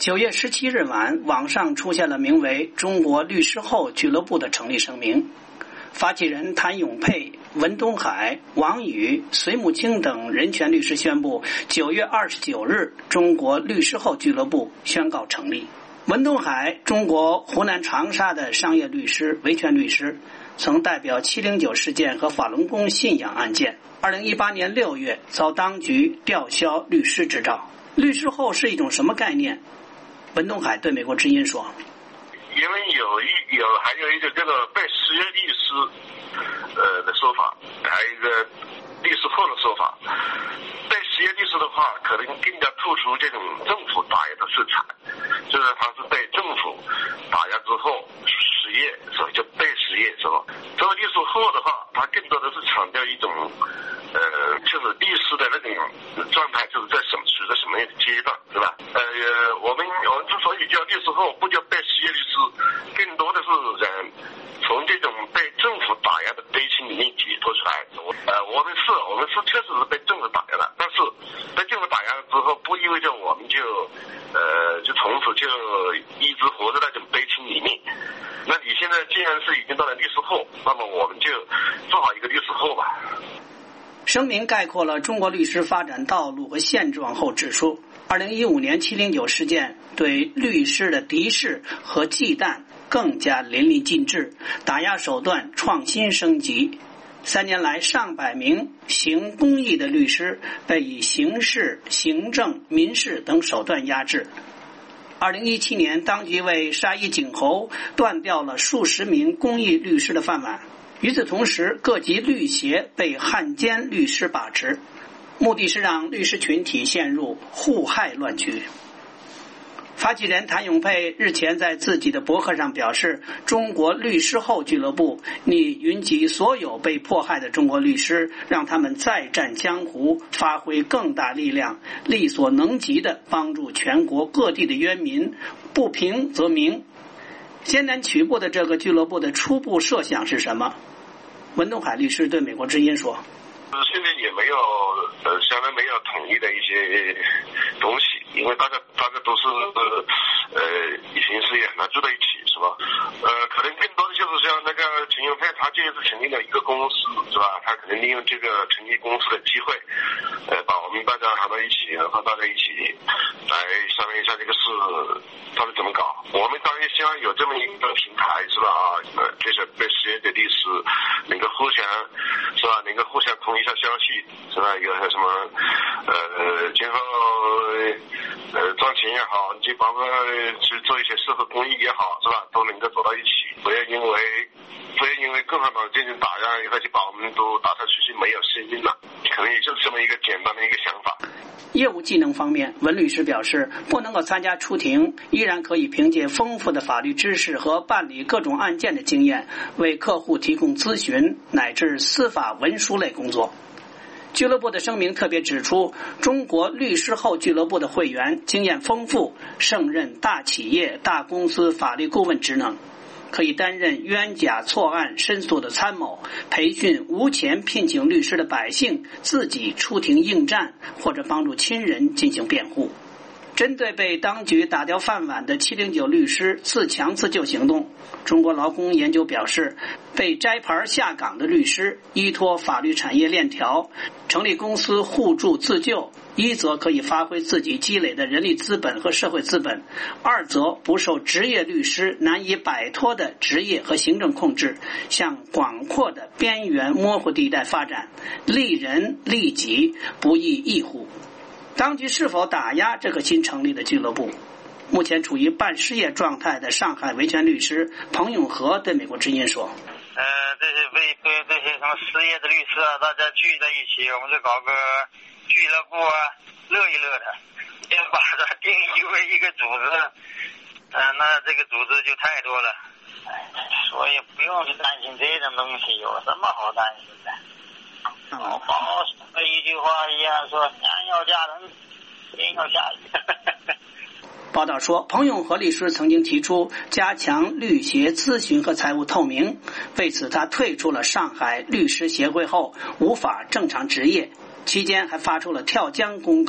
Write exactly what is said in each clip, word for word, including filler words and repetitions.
九月十七日晚，网上出现了名为“中国律师后俱乐部”的成立声明。发起人谭永佩、文东海、王宇、隋木清等人权律师宣布，九月二十九日，中国律师后俱乐部宣告成立。文东海，中国湖南长沙的商业律师、维权律师，曾代表七零九事件和法轮功信仰案件。二零一八年六月，遭当局吊销律师执照。律师后是一种什么概念？文东海对美国之音说：“ 因为有一有还有一个这个被失业律师呃的说法，还有一个律师后的说法。被失业律师的话，可能更加突出这种政府打压的色彩，就是他是被政府打压之后失业，所以就被失业，是吧？这个律师后的话，他更多的是强调一种呃，就是律师的那种状态，就是在什么处在什么样的阶段，是吧？呃，我们我们之所以叫律师后，不叫被失业律师，更多的是人从这种被政府打压的悲情里面解脱出来。呃，我们是我们是确实是被政府打压了，但是被政府打压了之后，不意味着我们就呃就从此就一直活在那种悲情里面。那你现在既然是已经到了律师后，那么我们就做好一个律师后吧。 声明概括了中国律师发展道路和现状后指出，二零一五年七零九事件对律师的敌视和忌惮更加淋漓尽致，打压手段创新升级。三年来，上百名行公益的律师被以刑事、行政、民事等手段压制。二零一七年，当局为杀一儆猴，断掉了数十名公益律师的饭碗。与此同时，各级律协被汉奸律师把持，目的是让律师群体陷入互害乱局。发起人谭永佩日前在自己的博客上表示，中国律师后俱乐部拟云集所有被迫害的中国律师，让他们再战江湖，发挥更大力量，力所能及地帮助全国各地的冤民，不平则鸣。艰难起步的这个俱乐部的初步设想是什么？文东海律师对美国之音说：“ 现在也没有呃，相当没有统一的一些东西，因为大家大家都是呃以形式也很难住在一起，是吧？呃，可能更多的就是像那个陈永佩，他这次成立了一个公司，是吧？他可能利用这个成立公司的机会，呃，把我们大家喊到一起，和大家一起来商量一下这个事到底怎么搞。我们当然希望有这么一个平台，是吧？呃，这些被失业的律师能够互相，是吧？能够互相通一下消息，是吧？有什么呃今后呃赚钱也好，就包括去做一些社会公益也好，是吧？都能够走到一起，不要因为不要因为共产党进行打压以后就把我们都打下去，就没有声音了。可能也就是这么一个简单的一个想法。 业务技能方面，文律师表示，不能够参加出庭，依然可以凭借丰富的法律知识和办理各种案件的经验，为客户提供咨询乃至司法文书类工作。俱乐部的声明特别指出，中国律师后俱乐部的会员经验丰富，胜任大企业、大公司法律顾问职能，可以担任冤假错案申诉的参谋，培训无钱聘请律师的百姓自己出庭应战，或者帮助亲人进行辩护。针对被当局打掉饭碗的七零九律师自强自救行动，中国劳工研究表示，被摘牌下岗的律师依托法律产业链条，成立公司互助自救，一则可以发挥自己积累的人力资本和社会资本，二则不受职业律师难以摆脱的职业和行政控制，向广阔的边缘模糊地带发展，利人利己，不亦异乎。当局是否打压这个新成立的俱乐部？目前处于半失业状态的上海维权律师彭永和对美国之音说：“ 呃，这些被被这些什么失业的律师啊，大家聚在一起，我们就搞个俱乐部啊，乐一乐的，要把它定义为一个组织，呃，那这个组织就太多了，所以不用去担心这种东西，有什么好担心的？”哦，包括一句话一样说，娘要嫁人，天要下雨。 报道说，彭永和律师曾经提出加强律协咨询和财务透明，为此他退出了上海律师协会后无法正常执业，期间还发出了跳江公告，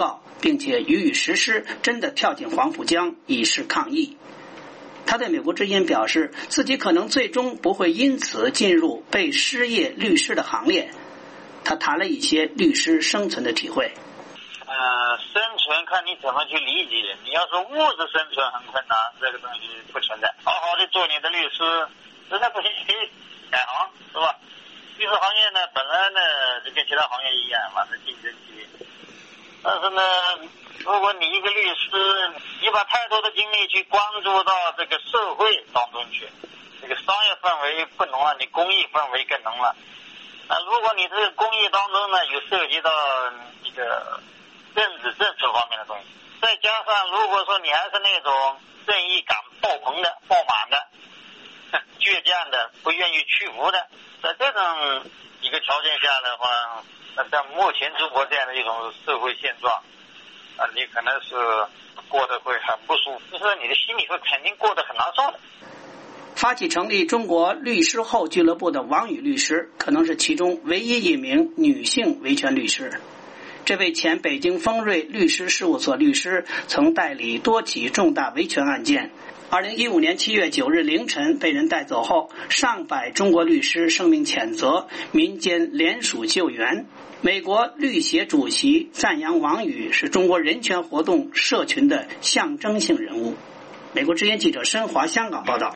并且予以实施，真的跳进黄浦江以示抗议。他对美国之音表示，自己可能最终不会因此进入被失业律师的行列。他谈了一些律师生存的体会。 呃，生存看你怎么去理解。你要说物质生存很困难，这个东西不存在。好好的做你的律师，实在不行可以改行，是吧？律师行业呢，本来呢就跟其他行业一样嘛，是竞争激烈。但是呢，如果你一个律师，你把太多的精力去关注到这个社会当中去，这个商业氛围不浓了，你公益氛围更浓了。那如果你这个公益当中呢，有涉及到这个政治政策方面的东西，再加上如果说你还是那种正义感爆棚的、爆满的、倔强的、不愿意屈服的，在这种一个条件下的话，那在目前中国这样的一种社会现状，啊，你可能是过得会很不舒服，就是你的心里会肯定过得很难受的。 发起成立中国律师后俱乐部的王宇律师，可能是其中唯一一名女性维权律师。这位前北京丰瑞律师事务所律师曾代理多起重大维权案件。二零一五年七月九日凌晨被人带走后，上百中国律师声明谴责，民间联署救援。美国律协主席赞扬王宇是中国人权活动社群的象征性人物。美国之音记者申华香港报道。